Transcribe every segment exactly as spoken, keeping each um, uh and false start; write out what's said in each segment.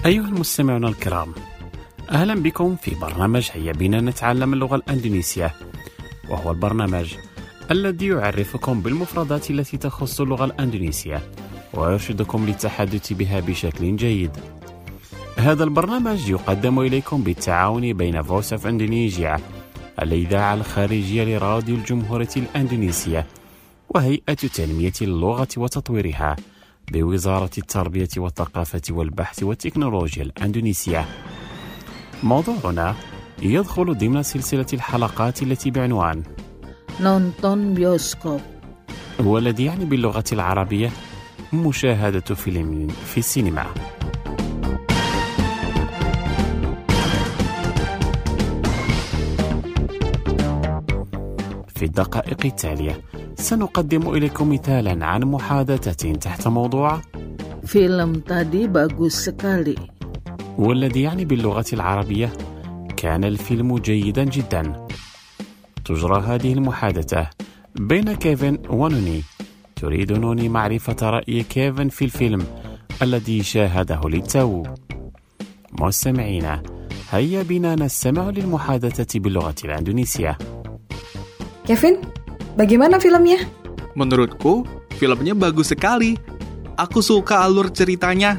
أيها المستمعون الكرام، أهلا بكم في برنامج هيا بنا نتعلم اللغة الأندونيسية، وهو البرنامج الذي يعرفكم بالمفردات التي تخص اللغة الأندونيسية ويرشدكم للتحدث بها بشكل جيد. هذا البرنامج يقدم إليكم بالتعاون بين Voice of Indonesia، الإذاعة الخارجية لراديو الجمهورية الأندونيسية، وهيئة تنمية اللغة وتطويرها بوزارة التربية والثقافة والبحث والتكنولوجيا الأندونيسية. موضوعنا يدخل ضمن سلسلة الحلقات التي بعنوان نونتون بيوسكوب، والذي يعني باللغة العربية مشاهدة فيلم في السينما. في الدقائق التالية سنقدم إليكم مثالا عن محادثة تحت موضوع فيلم tadi bagus sekali، والذي يعني باللغة العربية كان الفيلم جيدا جدا. تجرى هذه المحادثة بين كيفن ونوني. تريد نوني معرفة رأي كيفن في الفيلم الذي شاهده للتو. مستمعينا، هيا بنا نستمع للمحادثة باللغة الأندونيسية. Kevin, bagaimana filmnya? Menurutku, filmnya bagus sekali. Aku suka alur ceritanya.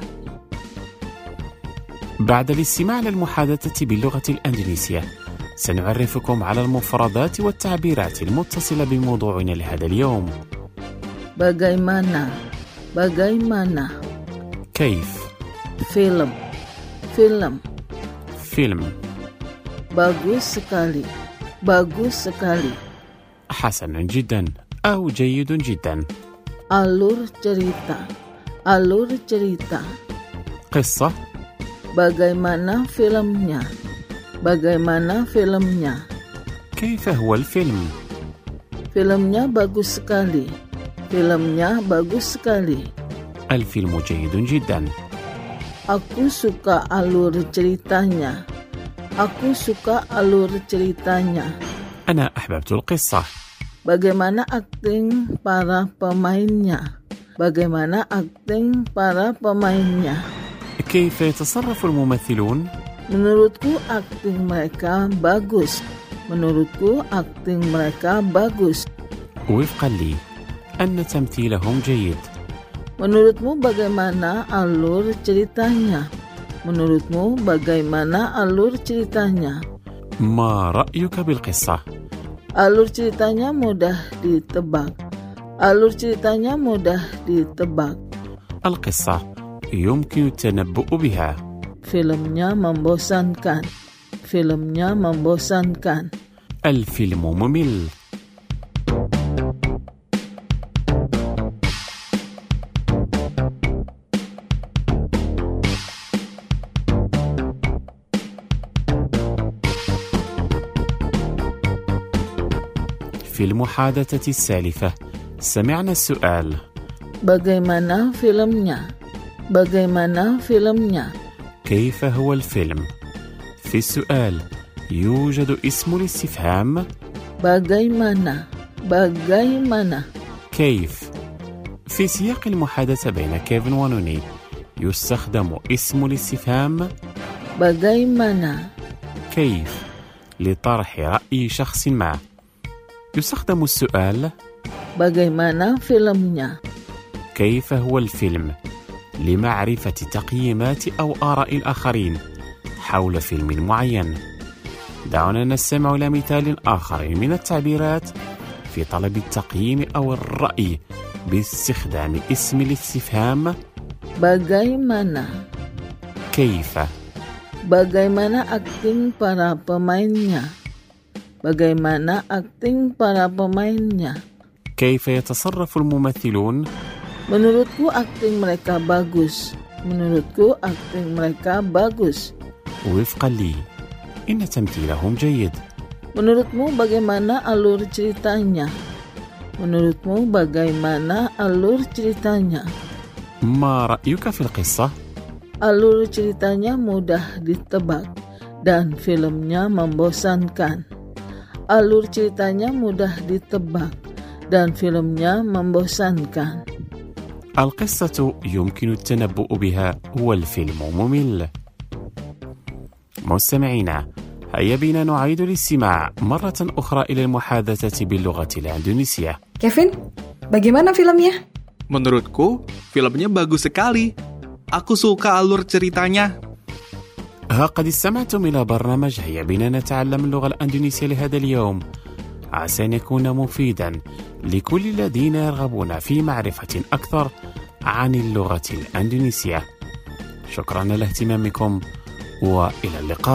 بعد الاستماع للمحادثة باللغة الأندونيسية، سنعرفكم على المفردات والتعبيرات المتصلة بموضوعنا لهذا اليوم. Bagaimana, bagaimana. كيف. Film, film. فيلم. Bagus sekali, bagus sekali. حسن جدا أو جيد جدا. Alur cerita, alur cerita. قصة. Bagaimana filmnya, bagaimana filmnya. كيف هو الفيلم؟ Filmnya bagus sekali, filmnya bagus sekali. الفيلم جيد جدا. Aku suka alur ceritanya, aku suka alur ceritanya. أنا أحببت القصة. Bagaimana akting para pemainnya, bagaimana akting para pemainnya. كيف يتصرف الممثلون؟ Menurutku akting mereka bagus, menurutku akting mereka bagus. وفقا لي أن تمثيلهم جيد. Menurutmu bagaimana alur ceritanya? Menurutmu bagaimana alur ceritanya? ما رأيك بالقصة؟ Alur ceritanya mudah ditebak. Alur ceritanya mudah ditebak. القصة يمكن التنبؤ بها. Filmnya membosankan. Filmnya membosankan. الفيلم ممل. في المحادثة السالفة سمعنا السؤال Bagaimana filmnya? Bagaimana filmnya? كيف هو الفيلم؟ في السؤال يوجد اسم الاستفهام Bagaimana? Bagaimana? كيف. في سياق المحادثة بين كيفن ونوني يستخدم اسم الاستفهام Bagaimana? كيف لطرح رأي شخص ما. يستخدم السؤال Bagaimana filmnya? كيف هو الفيلم لمعرفة تقييمات أو آراء الآخرين حول فيلم معين. دعونا نستمع إلى مثال آخر من التعبيرات في طلب التقييم أو الرأي باستخدام اسم الاستفهام Bagaimana? كيف. Bagaimana akting para pemainnya? Bagaimana akting para pemainnya? كيف يتصرف الممثلون؟ Menurutku akting mereka bagus. Menurutku akting mereka bagus. وفقا لي إن تمثيلهم جيد. Menurutmu bagaimana alur ceritanya? Menurutmu bagaimana alur ceritanya? ما رأيك في القصة؟ Alur ceritanya mudah ditebak dan filmnya membosankan. Alur ceritanya mudah ditebak dan filmnya membosankan. القصة يمكن التنبؤ بها والفيلم ممل. مستمعينا، هيا بنا نعيد الاستماع مرة أخرى إلى المحادثة باللغة الإندونيسية. Kevin, bagaimana filmnya? Menurutku, filmnya bagus sekali. Aku suka alur ceritanya. ها قد استمعتم إلى برنامج هيا بنا نتعلم اللغة الإندونيسية لهذا اليوم. عسى أن يكون مفيدا لكل الذين يرغبون في معرفة أكثر عن اللغة الإندونيسية. شكرا لاهتمامكم وإلى اللقاء.